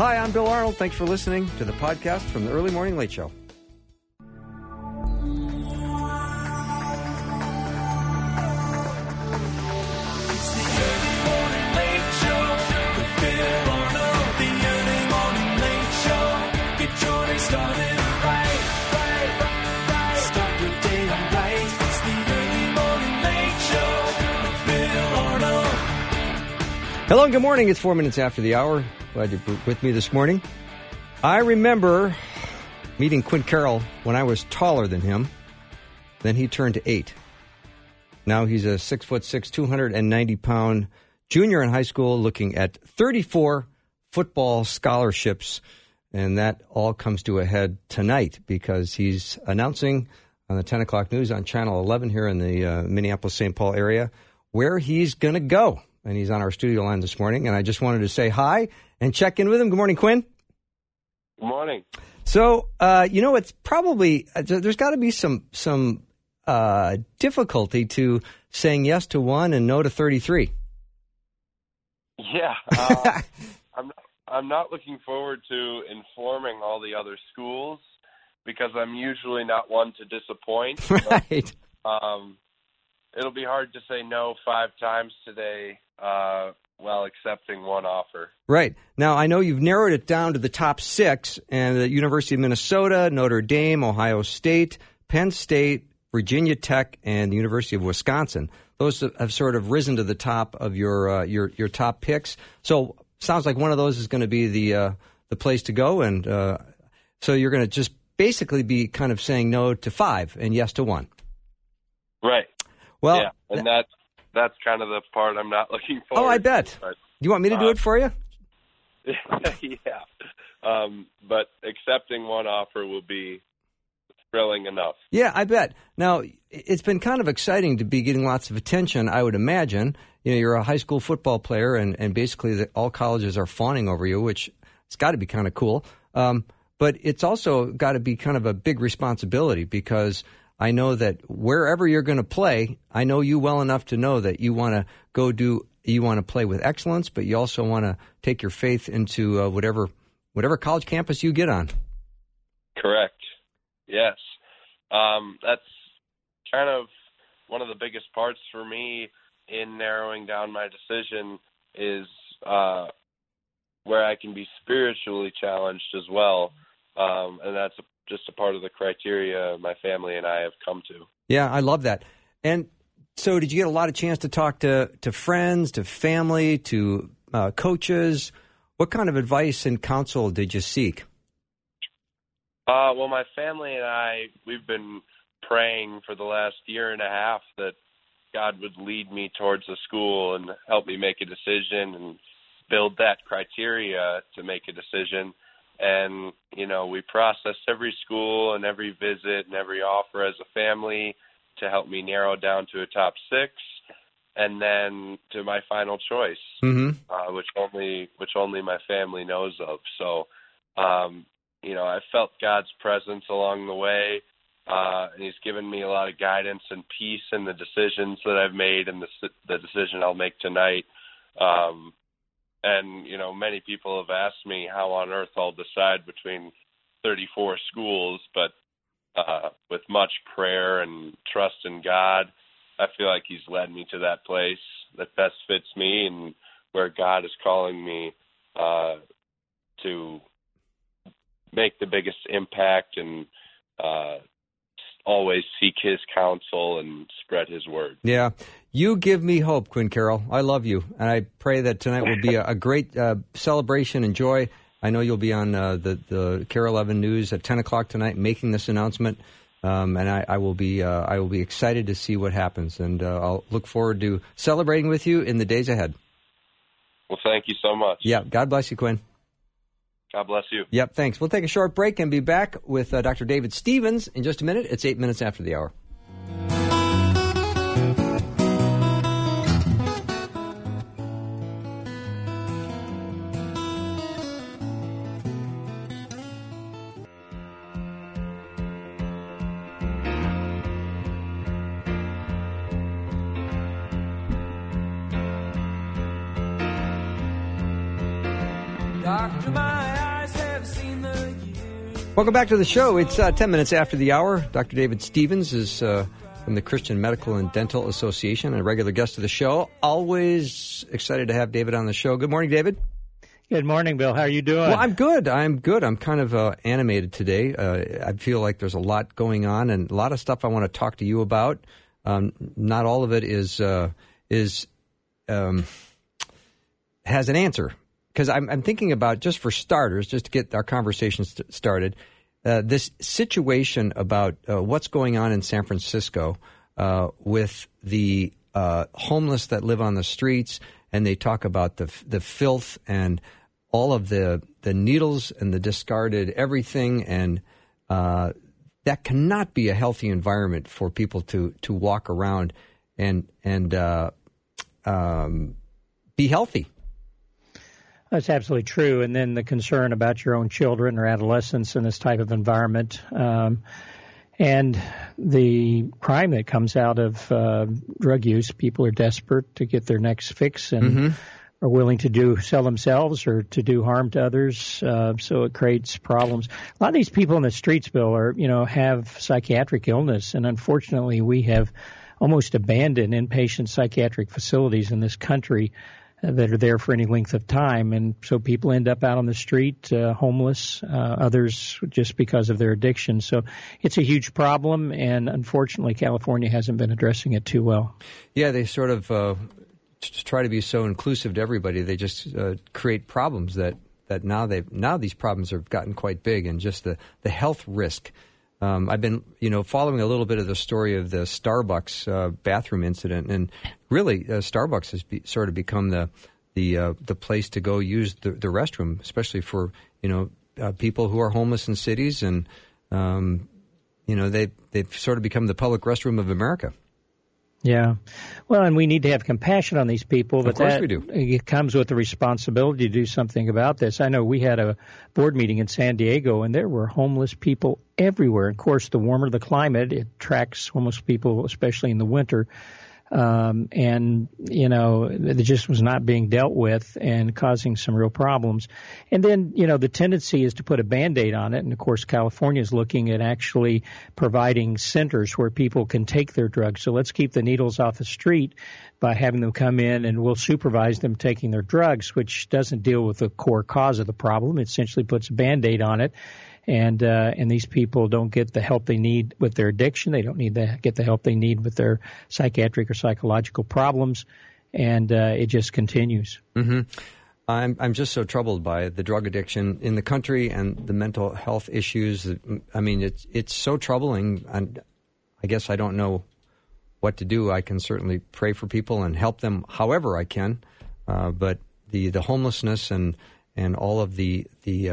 Hi, I'm Bill Arnold. Thanks for listening to the podcast from the Early Morning Late Show. Hello and good morning. It's 4 minutes after the hour. Glad you're with me this morning. I remember meeting Quinn Carroll when I was taller than him. Then he turned to 8. Now he's a 6'6", 290-pound junior in high school looking at 34 football scholarships. And that all comes to a head tonight because he's announcing on the 10 o'clock news on Channel 11 here in the Minneapolis-St. Paul area where he's going to go. And he's on our studio line this morning, and I just wanted to say hi and check in with him. Good morning, Quinn. Good morning. So, it's probably there's got to be some difficulty to saying yes to one and no to 33. Yeah, I'm not looking forward to informing all the other schools because I'm usually not one to disappoint. Right. But, it'll be hard to say no 5 times today while accepting one offer. Right. Now, I know you've narrowed it down to the top 6, and the University of Minnesota, Notre Dame, Ohio State, Penn State, Virginia Tech, and the University of Wisconsin. Those have sort of risen to the top of your top picks. So sounds like one of those is going to be the place to go, and so you're going to just basically be kind of saying no to 5 and yes to 1. Right. Well, yeah, and that's kind of the part I'm not looking forward to. Oh, I bet. To, but, do you want me to do it for you? Yeah. But accepting one offer will be thrilling enough. Yeah, I bet. Now, it's been kind of exciting to be getting lots of attention, I would imagine. You know, you're a high school football player, and basically all colleges are fawning over you, which it's got to be kind of cool. But it's also got to be kind of a big responsibility because I know that wherever you're going to play, I know you well enough to know that you want to you want to play with excellence, but you also want to take your faith into whatever college campus you get on. Correct. Yes. That's kind of one of the biggest parts for me in narrowing down my decision is where I can be spiritually challenged as well. And that's just a part of the criteria my family and I have come to. Yeah, I love that. And so did you get a lot of chance to talk to friends, to family, to coaches? What kind of advice and counsel did you seek? Well, my family and I, we've been praying for the last year and a half that God would lead me towards a school and help me make a decision and build that criteria to make a decision. And, we processed every school and every visit and every offer as a family to help me narrow down to a top 6 and then to my final choice, which only my family knows of. So, I felt God's presence along the way, and He's given me a lot of guidance and peace in the decisions that I've made and the decision I'll make tonight. And, many people have asked me how on earth I'll decide between 34 schools, but with much prayer and trust in God, I feel like He's led me to that place that best fits me and where God is calling me to make the biggest impact and always seek His counsel and spread His word. Yeah. You give me hope, Quinn Carroll. I love you, and I pray that tonight will be a great celebration and joy. I know you'll be on the KARE 11 News at 10 o'clock tonight making this announcement, and I will be excited to see what happens, and I'll look forward to celebrating with you in the days ahead. Well, thank you so much. Yeah, God bless you, Quinn. God bless you. Yep, thanks. We'll take a short break and be back with Dr. David Stevens in just a minute. It's 8 minutes after the hour. Doctor, my eyes have seen the years. Welcome back to the show. It's 10 minutes after the hour. Dr. David Stevens is from the Christian Medical and Dental Association and a regular guest of the show. Always excited to have David on the show. Good morning, David. Good morning, Bill. How are you doing? Well, I'm good. I'm kind of animated today. I feel like there's a lot going on and a lot of stuff I want to talk to you about. Not all of it has an answer, because I'm thinking about, just for starters, just to get our conversation started, this situation about what's going on in San Francisco with the homeless that live on the streets, and they talk about the filth and all of the needles and the discarded everything, and that cannot be a healthy environment for people to walk around and be healthy. That's absolutely true. And then the concern about your own children or adolescents in this type of environment, and the crime that comes out of drug use. People are desperate to get their next fix and are willing to sell themselves or to do harm to others. So it creates problems. A lot of these people in the streets, Bill, have psychiatric illness, and unfortunately, we have almost abandoned inpatient psychiatric facilities in this country that are there for any length of time. And so people end up out on the street, homeless, others just because of their addiction. So it's a huge problem, and unfortunately, California hasn't been addressing it too well. Yeah, they sort of try to be so inclusive to everybody. They just create problems that now these problems have gotten quite big, and just the health risk. I've been, following a little bit of the story of the Starbucks bathroom incident, and really, Starbucks has sort of become the place to go use the restroom, especially for people who are homeless in cities, and they've sort of become the public restroom of America. Yeah. Well, and we need to have compassion on these people, but of course we do. It comes with the responsibility to do something about this. I know we had a board meeting in San Diego, and there were homeless people everywhere. Of course, the warmer the climate, it attracts homeless people, especially in the winter. It just was not being dealt with and causing some real problems. And then, the tendency is to put a Band-Aid on it. And, of course, California is looking at actually providing centers where people can take their drugs. So let's keep the needles off the street by having them come in, and we'll supervise them taking their drugs, which doesn't deal with the core cause of the problem. It essentially puts a Band-Aid on it. And these people don't get the help they need with their addiction. They don't get the help they need with their psychiatric or psychological problems, and it just continues. Mm-hmm. I'm just so troubled by the drug addiction in the country and the mental health issues. I mean, it's so troubling. And I guess I don't know what to do. I can certainly pray for people and help them however I can, but the homelessness and all of the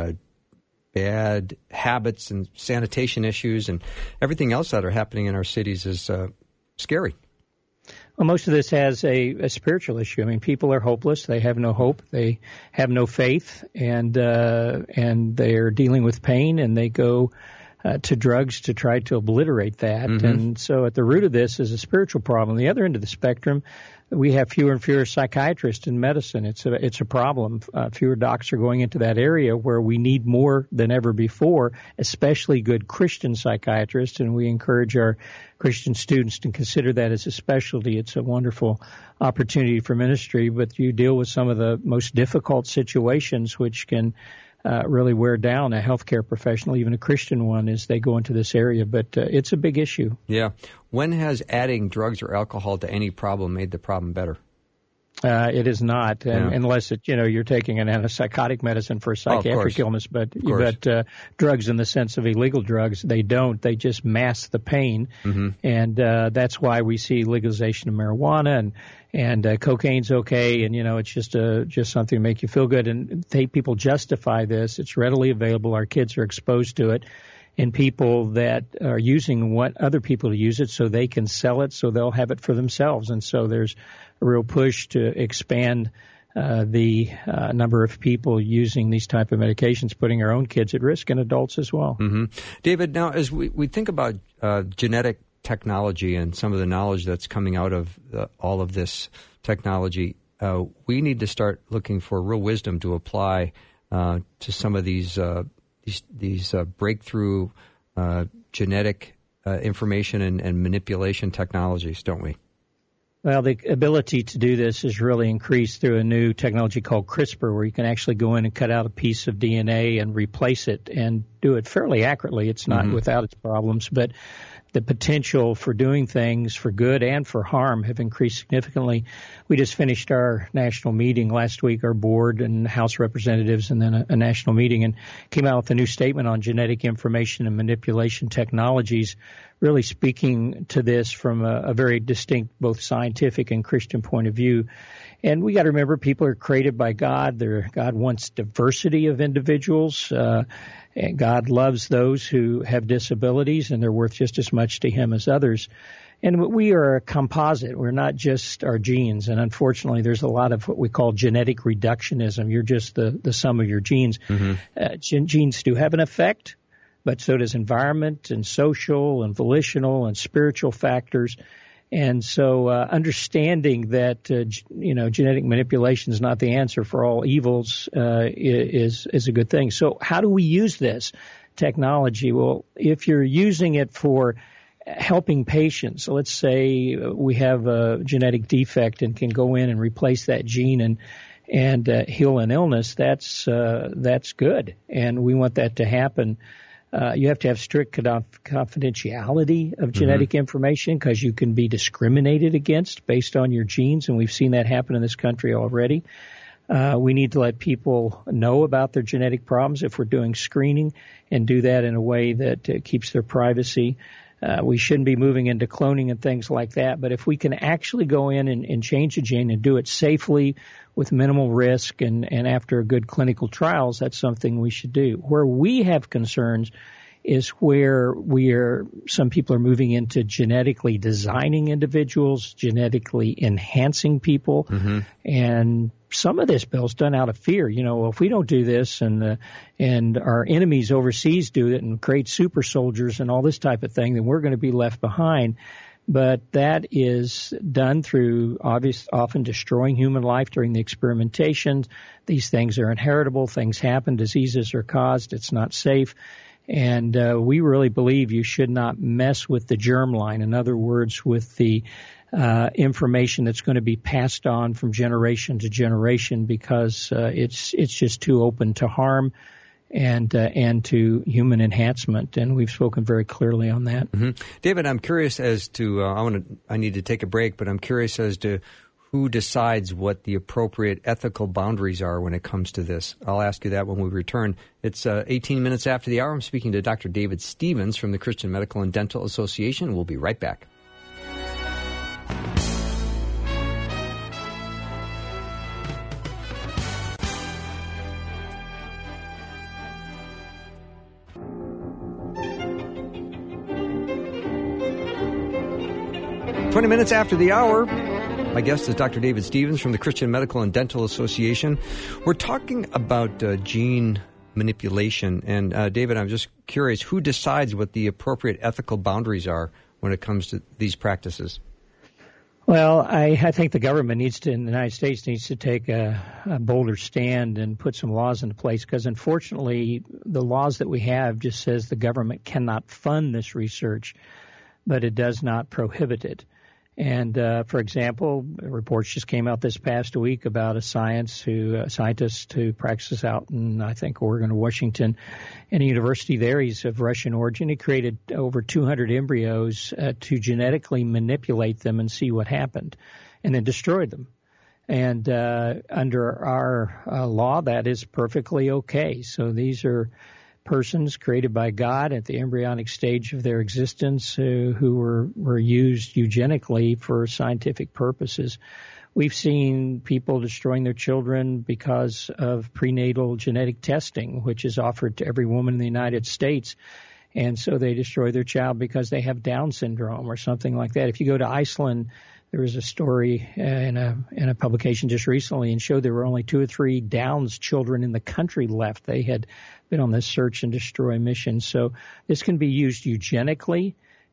bad habits and sanitation issues and everything else that are happening in our cities is scary. Well, most of this has a spiritual issue. I mean, people are hopeless. They have no hope. They have no faith, and they're dealing with pain, and they go to drugs to try to obliterate that. Mm-hmm. And so at the root of this is a spiritual problem. The other end of the spectrum, we have fewer and fewer psychiatrists in medicine. It's a problem. Fewer docs are going into that area where we need more than ever before, especially good Christian psychiatrists, and we encourage our Christian students to consider that as a specialty. It's a wonderful opportunity for ministry, but you deal with some of the most difficult situations which can really wear down a healthcare professional, even a Christian one, as they go into this area. But it's a big issue. Yeah. When has adding drugs or alcohol to any problem made the problem better? It is not, unless you're taking an antipsychotic medicine for a psychiatric illness. But drugs, in the sense of illegal drugs, they don't. They just mask the pain, and that's why we see legalization of marijuana and cocaine's okay, and it's just something to make you feel good. And people justify this. It's readily available. Our kids are exposed to it. And people that are using what other people to use it so they can sell it, so they'll have it for themselves. And so there's a real push to expand the number of people using these type of medications, putting our own kids at risk and adults as well. Mm-hmm. David, now as we think about genetic technology and some of the knowledge that's coming out of all of this technology, we need to start looking for real wisdom to apply to some of these breakthrough genetic information and manipulation technologies, don't we? Well, the ability to do this is really increased through a new technology called CRISPR, where you can actually go in and cut out a piece of DNA and replace it and do it fairly accurately. It's not without its problems, but the potential for doing things for good and for harm have increased significantly. We just finished our national meeting last week, our board and House representatives, and then a national meeting, and came out with a new statement on genetic information and manipulation technologies, really speaking to this from a very distinct, both scientific and Christian point of view. And we got to remember, people are created by God. God wants diversity of individuals. And God loves those who have disabilities, and they're worth just as much to Him as others. And we are a composite. We're not just our genes. And unfortunately, there's a lot of what we call genetic reductionism. You're just the sum of your genes. Genes do have an effect, but so does environment and social and volitional and spiritual factors. And so understanding that, genetic manipulation is not the answer for all evils is a good thing. So how do we use this technology? Well, if you're using it for helping patients, so let's say we have a genetic defect and can go in and replace that gene and heal an illness, that's good. And we want that to happen. You have to have strict confidentiality of genetic information, because you can be discriminated against based on your genes, and we've seen that happen in this country already. We need to let people know about their genetic problems if we're doing screening, and do that in a way that keeps their privacy. We shouldn't be moving into cloning and things like that, but if we can actually go in and change a gene and do it safely with minimal risk and after good clinical trials, that's something we should do. Where we have concerns is where some people are moving into genetically designing individuals, genetically enhancing people, and some of this, Bill's done out of fear. Well, if we don't do this and our enemies overseas do it and create super soldiers and all this type of thing, then we're going to be left behind. But that is done through often destroying human life during the experimentation. These things are inheritable. Things happen. Diseases are caused. It's not safe. And we really believe you should not mess with the germline. In other words, with the information that's going to be passed on from generation to generation, because it's just too open to harm and to human enhancement, and we've spoken very clearly on that. David, I'm curious as to I need to take a break, but I'm curious as to who decides what the appropriate ethical boundaries are when it comes to this. I'll ask you that when we return. It's 18 minutes after the hour. I'm speaking to Dr. David Stevens from the Christian Medical and Dental Association. We'll be right back. Minutes after the hour. My guest is Dr. David Stevens from the Christian Medical and Dental Association. We're talking about gene manipulation. And David, I'm just curious, who decides what the appropriate ethical boundaries are when it comes to these practices? Well, I think the government in the United States needs to take a bolder stand and put some laws into place, because unfortunately the laws that we have just says the government cannot fund this research, but it does not prohibit it. And, for example, reports just came out this past week about a scientist who practices out in, I think, Oregon or Washington, in a university there. He's of Russian origin. He created over 200 embryos to genetically manipulate them and see what happened, and then destroyed them. And under our law, that is perfectly okay. So these are persons created by God at the embryonic stage of their existence who were used eugenically for scientific purposes. We've seen people destroying their children because of prenatal genetic testing, which is offered to every woman in the United States. And so they destroy their child because they have Down syndrome or something like that. If you go to Iceland, there was a story in a publication just recently and showed there were only 2 or 3 Downs children in the country left. They had been on this search and destroy mission. So this can be used eugenically,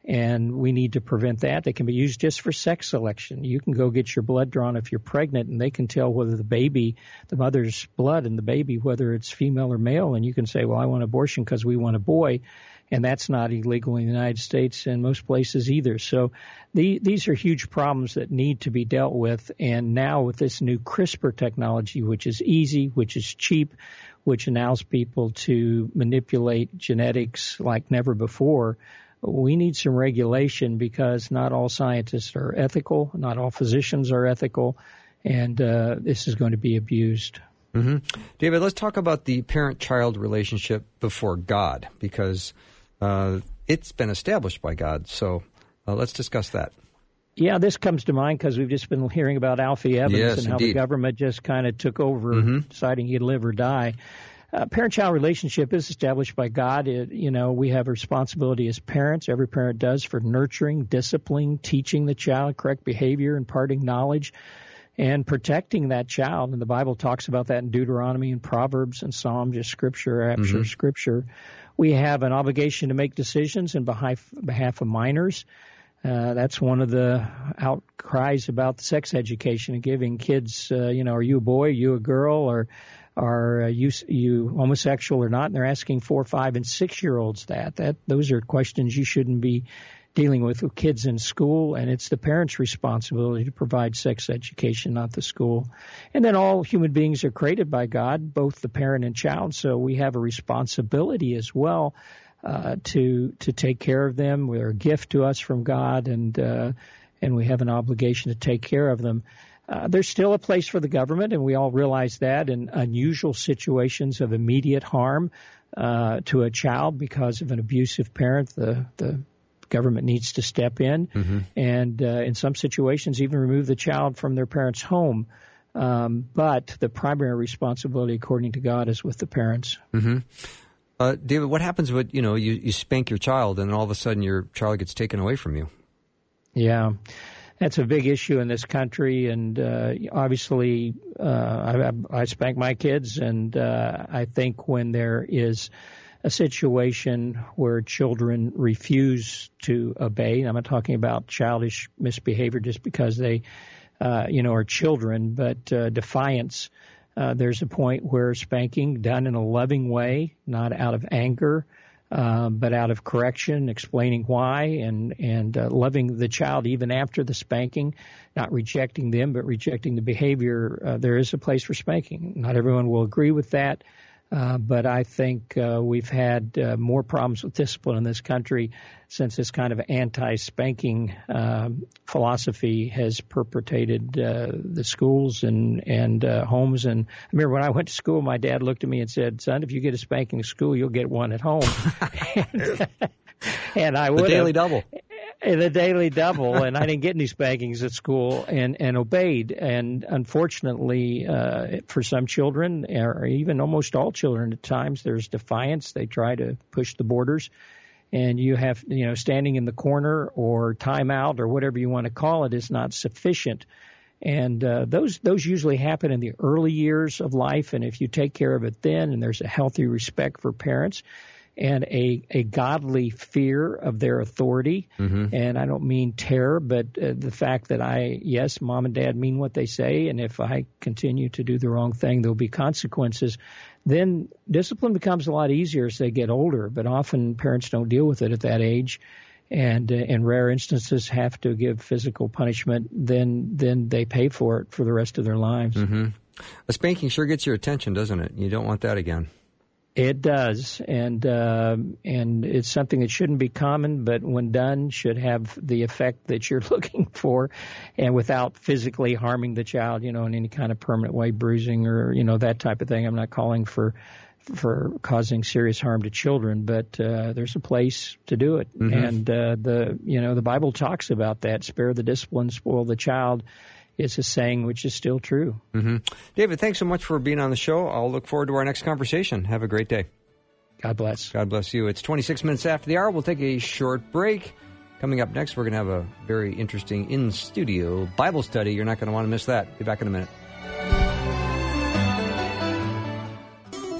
and we need to prevent that. They can be used just for sex selection. You can go get your blood drawn if you're pregnant, and they can tell whether the mother's blood in the baby, whether it's female or male, and you can say, well, I want abortion because we want a boy, and that's not illegal in the United States and most places either. So these are huge problems that need to be dealt with, and now with this new CRISPR technology, which is easy, which is cheap, which allows people to manipulate genetics like never before, we need some regulation because not all scientists are ethical, not all physicians are ethical, and this is going to be abused. Mm-hmm. David, let's talk about the parent-child relationship before God, because it's been established by God. So let's discuss that. Yeah, this comes to mind because we've just been hearing about Alfie Evans and how the government just kind of took over, deciding he'd live or die. Parent-child relationship is established by God. We have a responsibility as parents, every parent does, for nurturing, disciplining, teaching the child correct behavior, imparting knowledge, and protecting that child. And the Bible talks about that in Deuteronomy and Proverbs and Psalms, just scripture after scripture. We have an obligation to make decisions in behalf of minors. That's one of the outcries about sex education and giving kids, are you a boy, are you a girl, or are you homosexual or not? And they're asking 4, 5, and 6-year-olds that. Those are questions you shouldn't be dealing with kids in school, and it's the parents' responsibility to provide sex education, not the school. And then all human beings are created by God, both the parent and child, so we have a responsibility as well to take care of them. They're a gift to us from God, and we have an obligation to take care of them. There's still a place for the government, and we all realize that, in unusual situations of immediate harm to a child because of an abusive parent, the government needs to step in, and in some situations even remove the child from their parent's home. But the primary responsibility, according to God, is with the parents. David, what happens when you spank your child and all of a sudden your child gets taken away from you? Yeah. That's a big issue in this country, and obviously I spank my kids, and I think when there is a situation where children refuse to obey, and I'm not talking about childish misbehavior just because they are children, but defiance, there's a point where spanking done in a loving way, not out of anger, but out of correction, explaining why, and loving the child even after the spanking, not rejecting them, but rejecting the behavior. There is a place for spanking. Not everyone will agree with that, but I think we've had more problems with discipline in this country since this kind of anti-spanking philosophy has perpetrated the schools and homes. And I remember when I went to school, my dad looked at me and said, "Son, if you get a spanking at school, you'll get one at home." and I would the daily double. The daily double, and I didn't get any spankings at school and obeyed. And unfortunately, for some children, or even almost all children at times, there's defiance. They try to push the borders. And you have, standing in the corner or timeout or whatever you want to call it is not sufficient. And those usually happen in the early years of life. And if you take care of it then, and there's a healthy respect for parents and a godly fear of their authority, and I don't mean terror, but the fact that yes, mom and dad mean what they say, and if I continue to do the wrong thing, there'll be consequences. Then discipline becomes a lot easier as they get older, but often parents don't deal with it at that age, and in rare instances have to give physical punishment. Then they pay for it for the rest of their lives. A spanking sure gets your attention, doesn't it? You don't want that again. It does, and it's something that shouldn't be common, but when done, should have the effect that you're looking for, and without physically harming the child, in any kind of permanent way, bruising or that type of thing. I'm not calling for causing serious harm to children, but there's a place to do it, and the Bible talks about that: spare the discipline, spoil the child. It's a saying which is still true. David, thanks so much for being on the show. I'll look forward to our next conversation. Have a great day. God bless. God bless you. It's 26 minutes after the hour. We'll take a short break. Coming up next, we're going to have a very interesting in-studio Bible study. You're not going to want to miss that. Be back in a minute.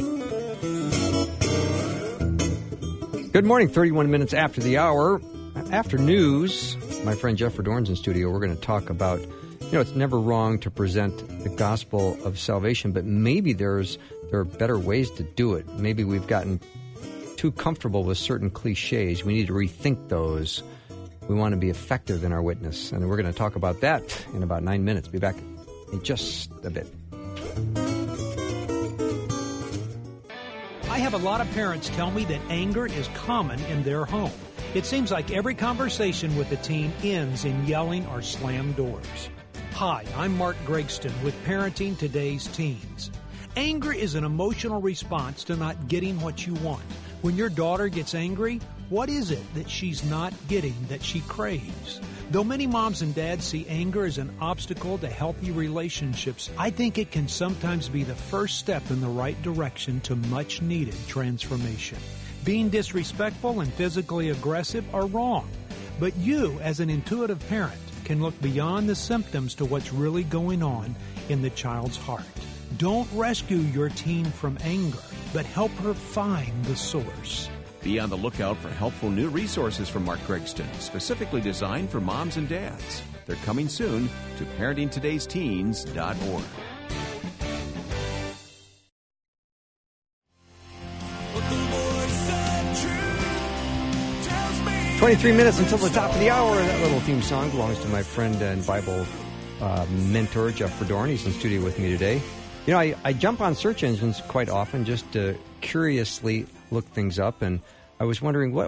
Good morning, 31 minutes after the hour. after news, my friend Jeff Verdorn's in studio. We're going to talk about, it's never wrong to present the gospel of salvation, but maybe there are better ways to do it. Maybe we've gotten too comfortable with certain cliches. We need to rethink those. We want to be effective in our witness, and we're going to talk about that in about 9 minutes. Be back in just a bit. I have a lot of parents tell me that anger is common in their home. It seems like every conversation with a teen ends in yelling or slammed doors. Hi, I'm Mark Gregston with Parenting Today's Teens. Anger is an emotional response to not getting what you want. When your daughter gets angry, what is it that she's not getting that she craves? Though many moms and dads see anger as an obstacle to healthy relationships, I think it can sometimes be the first step in the right direction to much-needed transformation. Being disrespectful and physically aggressive are wrong, but you, as an intuitive parent, can look beyond the symptoms to what's really going on in the child's heart. Don't rescue your teen from anger, but help her find the source. Be on the lookout for helpful new resources from Mark Gregston, specifically designed for moms and dads. They're coming soon to parentingtodaysteens.org. 23 minutes until the top of the hour. That little theme song belongs to my friend and Bible mentor, Jeff Verdorn. He's in studio with me today. I jump on search engines quite often just to curiously look things up, and I was wondering what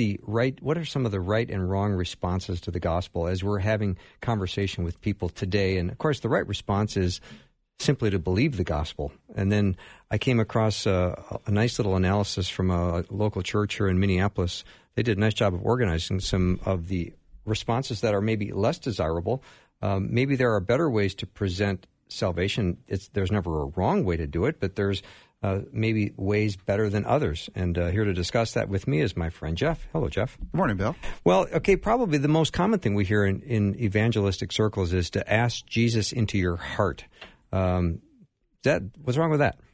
are some of the right and wrong responses to the gospel as we're having conversation with people today. And of course, the right response is simply to believe the gospel. And then I came across a nice little analysis from a local church here in Minneapolis. They did a nice job of organizing some of the responses that are maybe less desirable. Maybe there are better ways to present salvation. There's never a wrong way to do it, but there's maybe ways better than others. And here to discuss that with me is my friend Jeff. Hello, Jeff. Good morning, Bill. Well, okay, probably the most common thing we hear in evangelistic circles is to ask Jesus into your heart. What's wrong with that?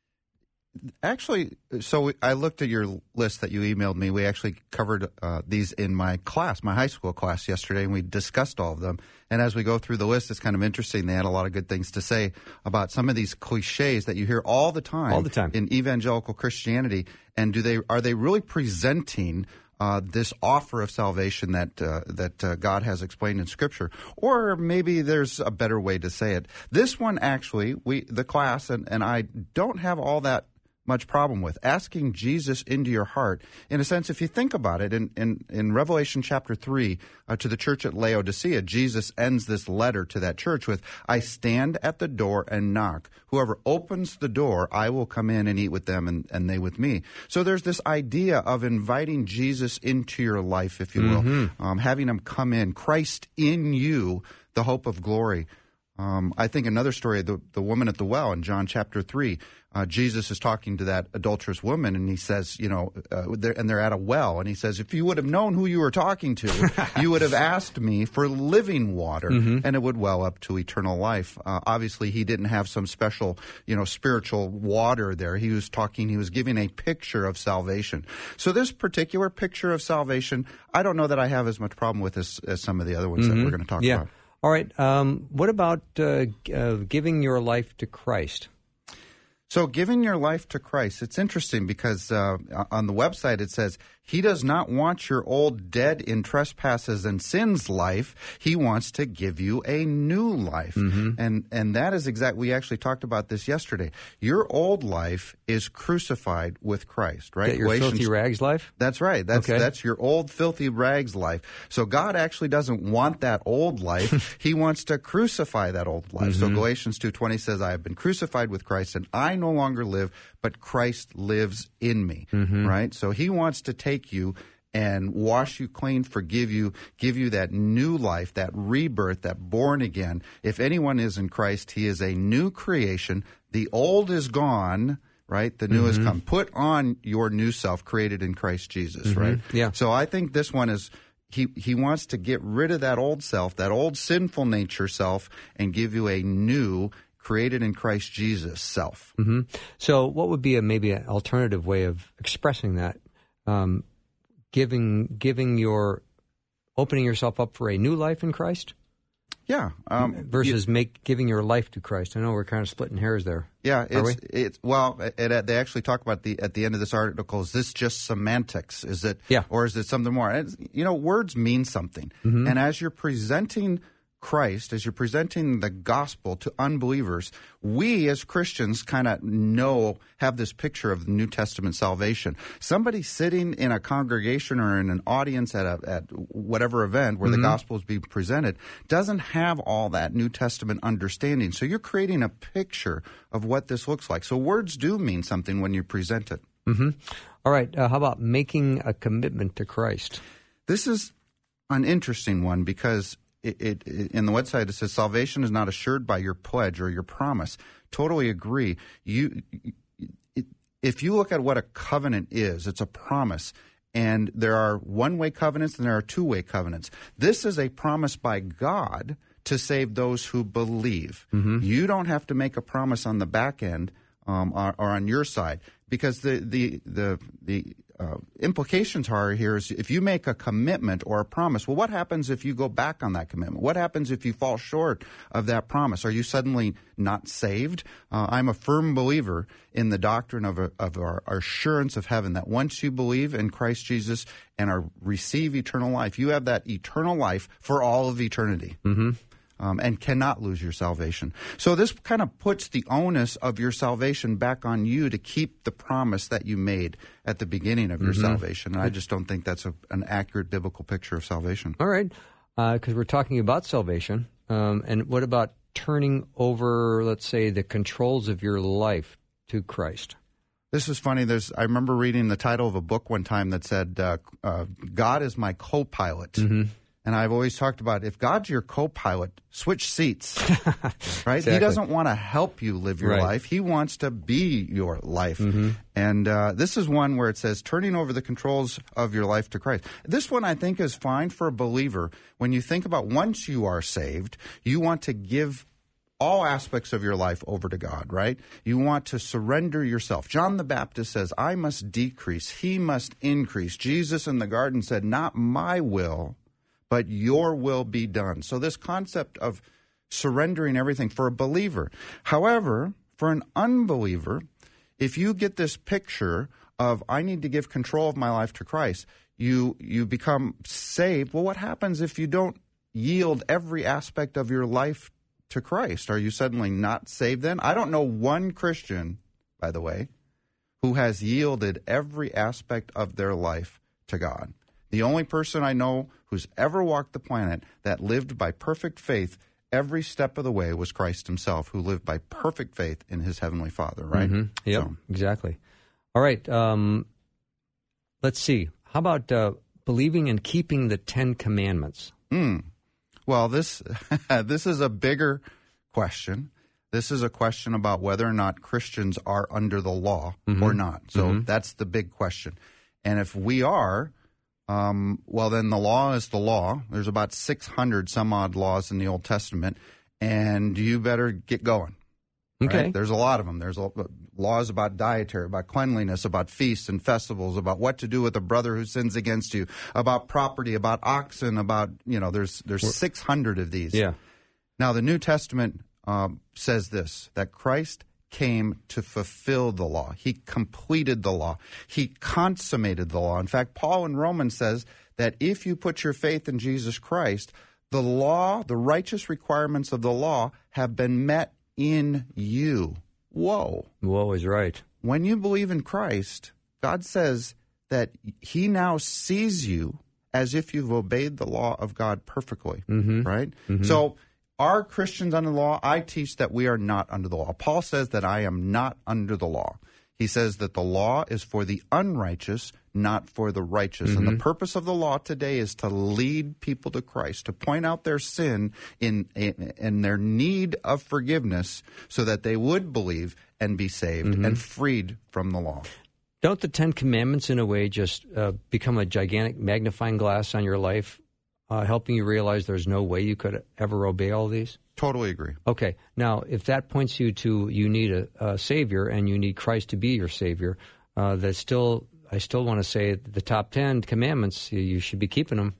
Actually, so I looked at your list that you emailed me. We actually covered these in my class, my high school class yesterday, and we discussed all of them. And as we go through the list, it's kind of interesting. They had a lot of good things to say about some of these cliches that you hear all the time in evangelical Christianity. And are they really presenting this offer of salvation that God has explained in Scripture? Or maybe there's a better way to say it. This one, actually, the class and I don't have all that much problem with asking Jesus into your heart. In a sense, if you think about it, in Revelation chapter 3, to the church at Laodicea, Jesus ends this letter to that church with, I stand at the door and knock. Whoever opens the door, I will come in and eat with them and they with me. So there's this idea of inviting Jesus into your life, if you will, having him come in, Christ in you, the hope of glory. I think another story, the woman at the well in John chapter 3, Jesus is talking to that adulterous woman, and he says, they're at a well, and he says, if you would have known who you were talking to, you would have asked me for living water, and it would well up to eternal life. Obviously, he didn't have some special, spiritual water there. He was giving a picture of salvation. So this particular picture of salvation, I don't know that I have as much problem with as some of the other ones that we're going to talk about. All right. What about giving your life to Christ? So giving your life to Christ, it's interesting because on the website it says, he does not want your old dead in trespasses and sins life. He wants to give you a new life. And that is we actually talked about this yesterday. Your old life is crucified with Christ, right? Is that your filthy rags life? That's right. That's your old filthy rags life. So God actually doesn't want that old life. He wants to crucify that old life. So Galatians 2:20 says, I have been crucified with Christ, and I no longer live, but Christ lives in me, right? So he wants to take you and wash you clean, forgive you, give you that new life, that rebirth, that born again. If anyone is in Christ, he is a new creation. The old is gone, right? The new has come. Put on your new self created in Christ Jesus, right? Yeah. So I think this one is, he wants to get rid of that old self, that old sinful nature self, and give you a new created in Christ Jesus self. So what would be maybe an alternative way of expressing that? Giving your opening yourself up for a new life in Christ? Yeah. Versus giving your life to Christ. I know we're kind of splitting hairs there. Yeah. They actually talk about at the end of this article, is this just semantics? Is it, or is it something more? And words mean something. Mm-hmm. And as you're presenting Christ, as you're presenting the gospel to unbelievers, we as Christians kind of have this picture of the New Testament salvation. Somebody sitting in a congregation or in an audience at whatever event where the gospel is being presented doesn't have all that New Testament understanding. So you're creating a picture of what this looks like. So words do mean something when you present it. Mm-hmm. All right. How about making a commitment to Christ? This is an interesting one because It in the website it says salvation is not assured by your pledge or your promise. Totally agree. If you look at what a covenant is, it's a promise. And there are one-way covenants and there are two-way covenants. This is a promise by God to save those who believe. Mm-hmm. You don't have to make a promise on the back end or on your side, because the implications are here is if you make a commitment or a promise, well, what happens if you go back on that commitment? What happens if you fall short of that promise? Are you suddenly not saved? I'm a firm believer in the doctrine of our assurance of heaven, that once you believe in Christ Jesus and receive eternal life, you have that eternal life for all of eternity. Mm-hmm. And cannot lose your salvation. So this kind of puts the onus of your salvation back on you to keep the promise that you made at the beginning of your salvation. And I just don't think that's an accurate biblical picture of salvation. All right, because we're talking about salvation. And what about turning over, let's say, the controls of your life to Christ? This is funny. I remember reading the title of a book one time that said, God is my co-pilot. Mm-hmm. And I've always talked about, if God's your co-pilot, switch seats, right? Exactly. He doesn't want to help you live your life. He wants to be your life. Mm-hmm. And this is one where it says, turning over the controls of your life to Christ. This one I think is fine for a believer. When you think about once you are saved, you want to give all aspects of your life over to God, right? You want to surrender yourself. John the Baptist says, I must decrease, he must increase. Jesus in the garden said, not my will, but your will be done. So this concept of surrendering everything for a believer. However, for an unbeliever, if you get this picture of, I need to give control of my life to Christ, you become saved. Well, what happens if you don't yield every aspect of your life to Christ? Are you suddenly not saved then? I don't know one Christian, by the way, who has yielded every aspect of their life to God. The only person I know who's ever walked the planet that lived by perfect faith every step of the way was Christ himself, who lived by perfect faith in his heavenly Father, right? Mm-hmm. Yep, exactly. All right, let's see. How about believing and keeping the 10 Commandments? Well, this is a bigger question. This is a question about whether or not Christians are under the law or not. So that's the big question. And if we are, well, then the law is the law. There's about 600 some odd laws in the Old Testament, and you better get going. Okay. Right? There's a lot of them. There's laws about dietary, about cleanliness, about feasts and festivals, about what to do with a brother who sins against you, about property, about oxen, about, there's 600 of these. Yeah. Now, the New Testament says this, that Christ came to fulfill the law. He completed the law. He consummated the law. In fact, Paul in Romans says that if you put your faith in Jesus Christ, the law, the righteous requirements of the law have been met in you. Whoa. Whoa is right. When you believe in Christ, God says that he now sees you as if you've obeyed the law of God perfectly, right? Mm-hmm. So are Christians under the law? I teach that we are not under the law. Paul says that I am not under the law. He says that the law is for the unrighteous, not for the righteous. And the purpose of the law today is to lead people to Christ, to point out their sin in their need of forgiveness so that they would believe and be saved and freed from the law. Don't the 10 Commandments, in a way, just become a gigantic magnifying glass on your life, helping you realize there's no way you could ever obey all these? Totally agree. Okay. Now, if that points you to you need a Savior and you need Christ to be your Savior, I still want to say the top 10 Commandments, you should be keeping them.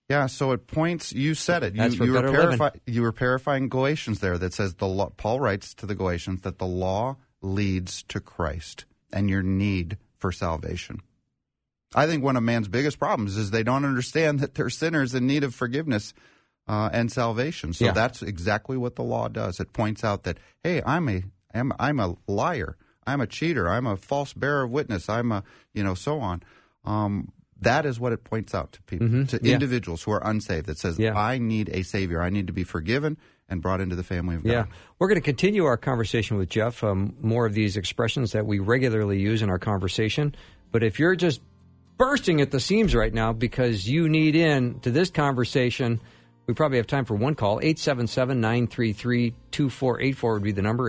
Yeah, so it points. You said it. That's for better living. You were paraphrasing Galatians there. That says the law, Paul writes to the Galatians that the law leads to Christ and your need for salvation. I think one of man's biggest problems is they don't understand that they're sinners in need of forgiveness and salvation. So that's exactly what the law does. It points out that, hey, I'm a liar. I'm a cheater. I'm a false bearer of witness. I'm a, so on. That is what it points out to people, to individuals who are unsaved. That says, I need a Savior. I need to be forgiven and brought into the family of God. Yeah. We're going to continue our conversation with Jeff, more of these expressions that we regularly use in our conversation. But if you're just bursting at the seams right now because you need in to this conversation, we probably have time for one call. 877-933-2484 would be the number,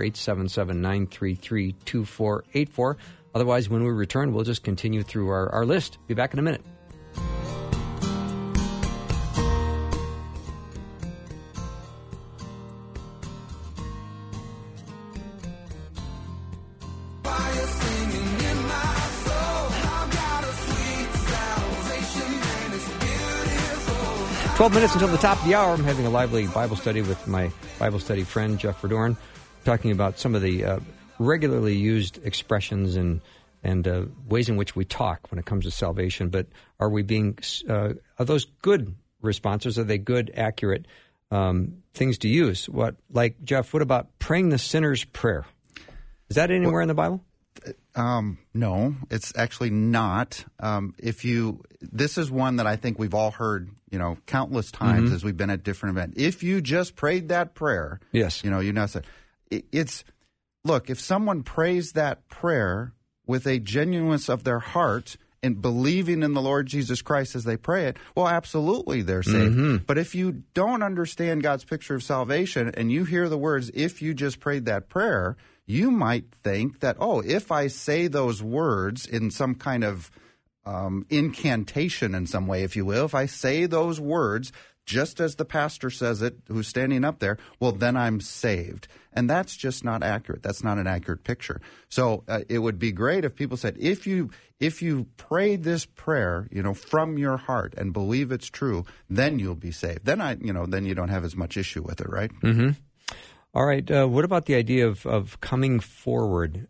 877-933-2484. Otherwise, when we return, we'll just continue through our list. Be back in a minute. Fire singing in my soul. I've got a sweet salvation, and it's beautiful. 12 minutes until the top of the hour. I'm having a lively Bible study with my Bible study friend, Jeff Verdorn, talking about some of the regularly used expressions and ways in which we talk when it comes to salvation. But are we being, are those good responses? Are they good, accurate things to use? Jeff, what about praying the sinner's prayer? Is that anywhere in the Bible? No, it's actually not. This is one that I think we've all heard, countless times as we've been at different events. If you just prayed that prayer, yes, look, if someone prays that prayer with a genuineness of their heart and believing in the Lord Jesus Christ as they pray it, well, absolutely they're saved. But if you don't understand God's picture of salvation and you hear the words, if you just prayed that prayer, you might think that, if I say those words in some kind of incantation in some way, if you will, if I say those words just as the pastor says it, who's standing up there, well, then I'm saved. And that's just not accurate. That's not an accurate picture. So it would be great if people said, if you pray this prayer, from your heart and believe it's true, then you'll be saved. Then then you don't have as much issue with it, right? Mm-hmm. All right. What about the idea of coming forward?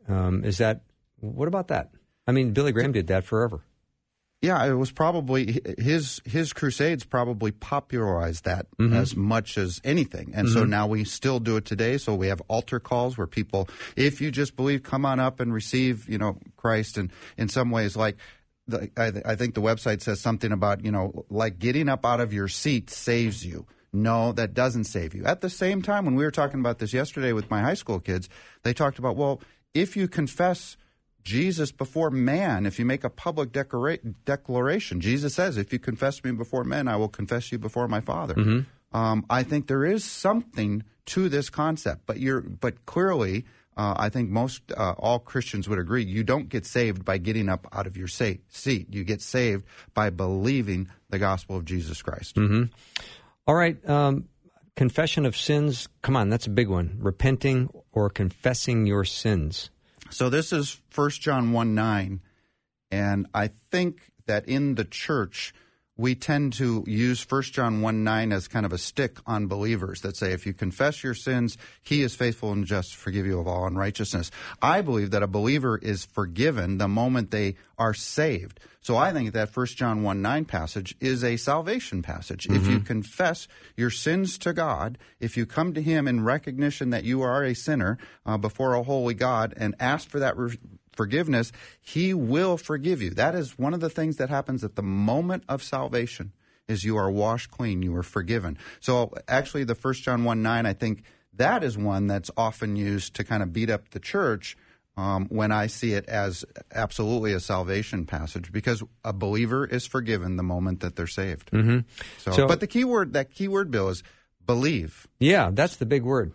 What about that? I mean, Billy Graham did that forever. Yeah, it was probably his crusades probably popularized that as much as anything. And so now we still do it today. So we have altar calls where people, if you just believe, come on up and receive, Christ. And in some ways, I think the website says something about, like getting up out of your seat saves you. No, that doesn't save you. At the same time, when we were talking about this yesterday with my high school kids, they talked about, well, if you confess Jesus before man, if you make a public declaration, Jesus says, if you confess me before men, I will confess you before my Father. I think there is something to this concept, but clearly, I think most all Christians would agree, you don't get saved by getting up out of your seat. You get saved by believing the gospel of Jesus Christ. All right. Confession of sins. Come on, that's a big one. Repenting or confessing your sins. So this is 1 John 1:9, and I think that in the church we tend to use 1 John 1:9 as kind of a stick on believers that say, if you confess your sins, he is faithful and just to forgive you of all unrighteousness. I believe that a believer is forgiven the moment they are saved. So I think that 1 John 1:9 passage is a salvation passage. If you confess your sins to God, if you come to him in recognition that you are a sinner before a holy God and ask for that forgiveness, he will forgive you. That is one of the things that happens at the moment of salvation, is you are washed clean, you are forgiven. So actually the 1 John 1:9, I think that is one that's often used to kind of beat up the church when I see it as absolutely a salvation passage, because a believer is forgiven the moment that they're saved. So, but the key word, Bill, is believe. Yeah, that's the big word.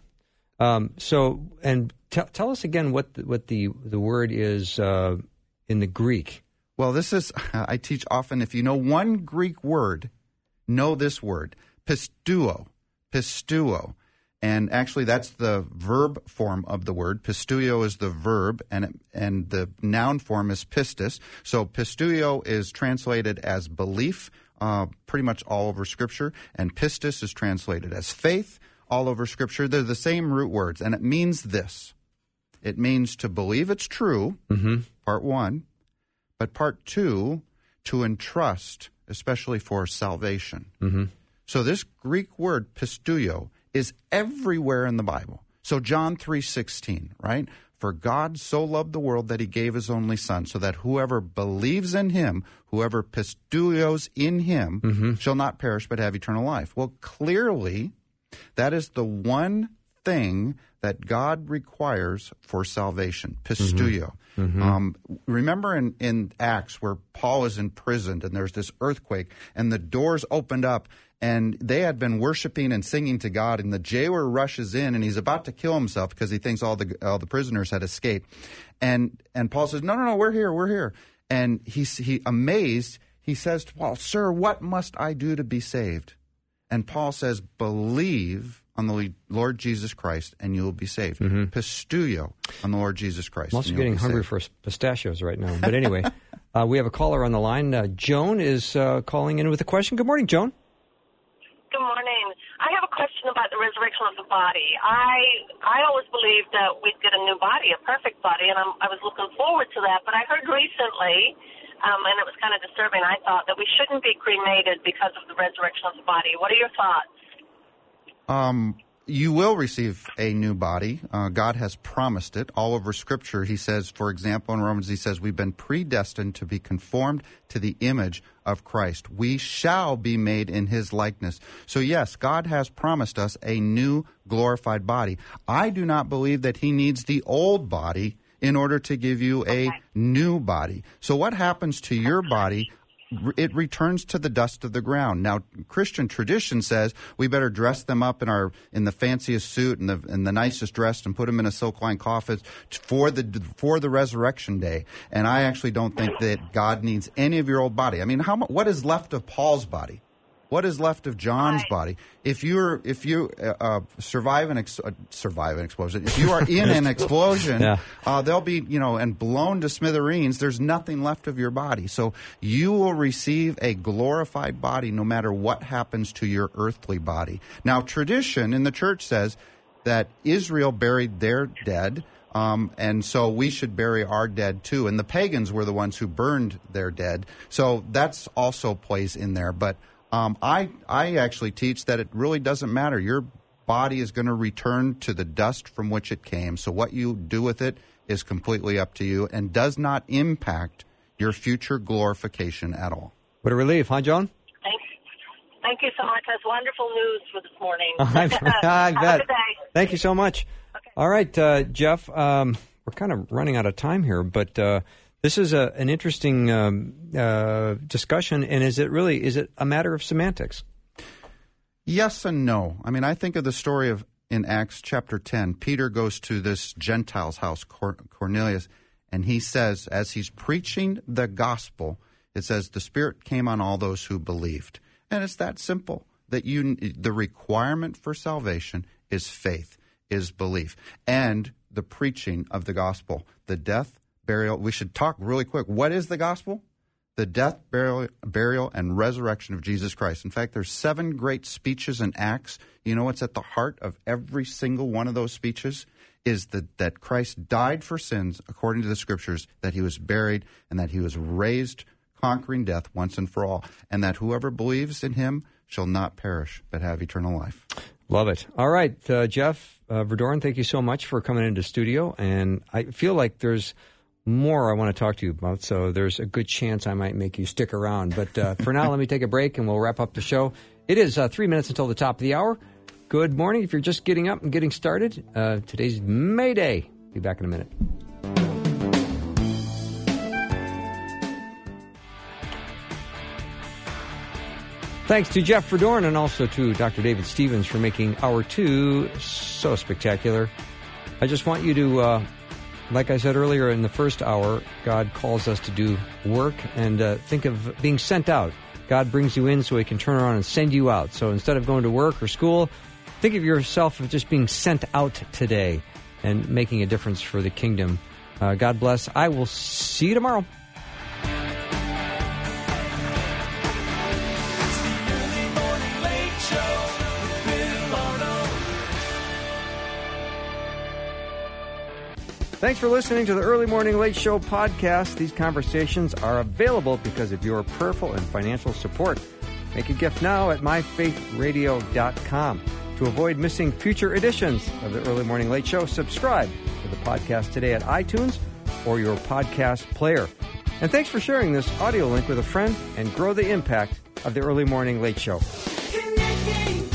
Tell us again what the word is in the Greek. Well, this is, I teach often, if you know one Greek word, know this word, pisteuo. And actually, that's the verb form of the word. Pisteuo is the verb, and the noun form is pistis. So pisteuo is translated as belief pretty much all over Scripture, and pistis is translated as faith all over Scripture. They're the same root words, and it means this. It means to believe it's true, part one, but part two, to entrust, especially for salvation. So this Greek word, pisteuo, is everywhere in the Bible. So John 3:16, right? For God so loved the world that he gave his only Son, so that whoever believes in him, whoever pisteuos in him, shall not perish but have eternal life. Well, clearly, that is the one thing that God requires for salvation, pisteuo. Remember in Acts where Paul is imprisoned and there's this earthquake and the doors opened up and they had been worshiping and singing to God, and the jailer rushes in and he's about to kill himself because he thinks all the prisoners had escaped. And Paul says, no, we're here. And he amazed, he says to Paul, "Sir, what must I do to be saved?" And Paul says, "Believe on the Lord Jesus Christ, and you will be saved." Pisteuo on the Lord Jesus Christ. I'm also getting hungry for pistachios right now. But anyway, we have a caller on the line. Joan is calling in with a question. Good morning, Joan. Good morning. I have a question about the resurrection of the body. I always believed that we'd get a new body, a perfect body, and I was looking forward to that. But I heard recently, and it was kind of disturbing, I thought, that we shouldn't be cremated because of the resurrection of the body. What are your thoughts? You will receive a new body. God has promised it. All over Scripture, he says, for example, in Romans, he says, we've been predestined to be conformed to the image of Christ. We shall be made in his likeness. So yes, God has promised us a new glorified body. I do not believe that he needs the old body in order to give you a new body. So what happens to your body? It returns to the dust of the ground. Now, Christian tradition says we better dress them up in the fanciest suit and the nicest dress and put them in a silk-lined coffin for the resurrection day. And I actually don't think that God needs any of your old body. I mean, what is left of Paul's body? What is left of John's body? If you survive an explosion, if you are in an explosion, they'll be, and blown to smithereens. There's nothing left of your body. So you will receive a glorified body no matter what happens to your earthly body. Now, tradition in the church says that Israel buried their dead, and so we should bury our dead too. And the pagans were the ones who burned their dead. So that's also plays in there. But I actually teach that it really doesn't matter. Your body is going to return to the dust from which it came. So what you do with it is completely up to you and does not impact your future glorification at all. What a relief, huh, Joan? Thank you so much. That's wonderful news for this morning. I bet. Have a good day. Thank you so much. Okay. All right, Jeff, we're kind of running out of time here, but this is an interesting discussion, and is it a matter of semantics? Yes and no. I mean, I think of the story in Acts chapter 10. Peter goes to this Gentile's house, Cornelius, and he says, as he's preaching the gospel, it says, the Spirit came on all those who believed. And it's that simple, that the requirement for salvation is faith, is belief, and the preaching of the gospel, the death, burial. We should talk really quick. What is the gospel? The death, burial, and resurrection of Jesus Christ. In fact, there's 7 great speeches in Acts. You know what's at the heart of every single one of those speeches? Is that Christ died for sins according to the Scriptures, that he was buried, and that he was raised, conquering death once and for all, and that whoever believes in him shall not perish, but have eternal life. Love it. All right, Jeff Verdoorn, thank you so much for coming into studio, and I feel like there's more I want to talk to you about, so there's a good chance I might make you stick around. But for now, let me take a break, and we'll wrap up the show. It is 3 minutes until the top of the hour. Good morning. If you're just getting up and getting started, today's May Day. Be back in a minute. Thanks to Jeff Verdoorn and also to Dr. David Stevens for making Hour 2 so spectacular. I just want you to, like I said earlier in the first hour, God calls us to do work and think of being sent out. God brings you in so he can turn around and send you out. So instead of going to work or school, think of yourself as just being sent out today and making a difference for the kingdom. God bless. I will see you tomorrow. Thanks for listening to the Early Morning Late Show podcast. These conversations are available because of your prayerful and financial support. Make a gift now at myfaithradio.com. To avoid missing future editions of the Early Morning Late Show, subscribe to the podcast today at iTunes or your podcast player. And thanks for sharing this audio link with a friend and grow the impact of the Early Morning Late Show. Connecting.